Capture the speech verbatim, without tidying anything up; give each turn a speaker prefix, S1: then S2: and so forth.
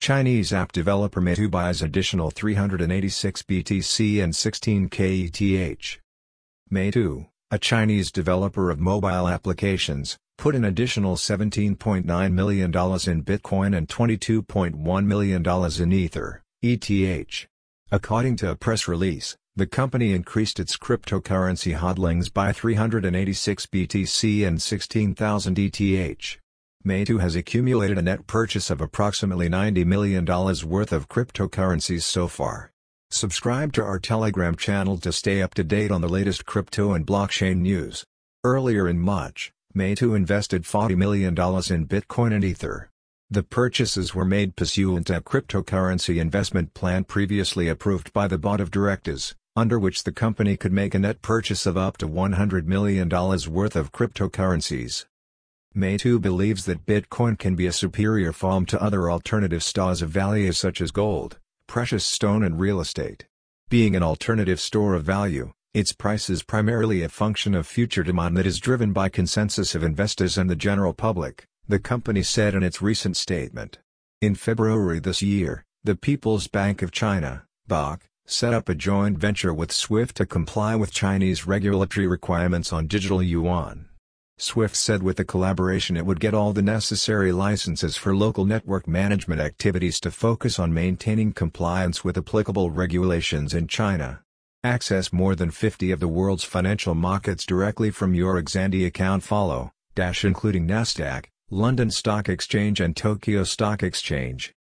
S1: Chinese app developer Meitu buys additional three hundred eighty-six B T C and sixteen K E T H. Meitu, a Chinese developer of mobile applications, put an additional seventeen point nine million dollars in Bitcoin and twenty-two point one million dollars in Ether, E T H. According to a press release, the company increased its cryptocurrency hodlings by three hundred eighty-six B T C and sixteen thousand E T H. Meitu has accumulated a net purchase of approximately ninety million dollars worth of cryptocurrencies so far. Subscribe to our Telegram channel to stay up to date on the latest crypto and blockchain news. Earlier in March, Meitu invested forty million dollars in Bitcoin and Ether. The purchases were made pursuant to a cryptocurrency investment plan previously approved by the board of directors, under which the company could make a net purchase of up to one hundred million dollars worth of cryptocurrencies. Meitu believes that Bitcoin can be a superior form to other alternative stores of value such as gold, precious stone and real estate. Being an alternative store of value, its price is primarily a function of future demand that is driven by consensus of investors and the general public, the company said in its recent statement. In February this year, the People's Bank of China, B O C, set up a joint venture with SWIFT to comply with Chinese regulatory requirements on digital yuan. SWIFT said with the collaboration it would get all the necessary licenses for local network management activities to focus on maintaining compliance with applicable regulations in China. Access more than fifty of the world's financial markets directly from your Xandi account follow, dash including Nasdaq, London Stock Exchange and Tokyo Stock Exchange.